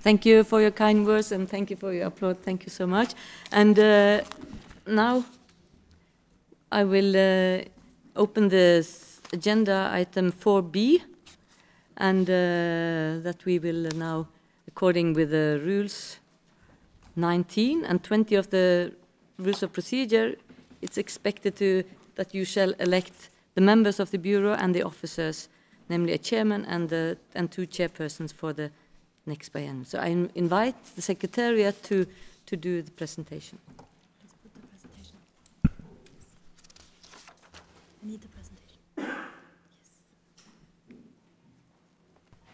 Thank you for your kind words and thank you for your applause. Thank you so much. And now I will open this agenda item 4B, and that we will now, according with the rules 19 and 20 of the rules of procedure, it's expected that you shall elect the members of the Bureau and the officers, namely a chairman and two chairpersons for the next biennium. So I invite the Secretariat to do the presentation. I need the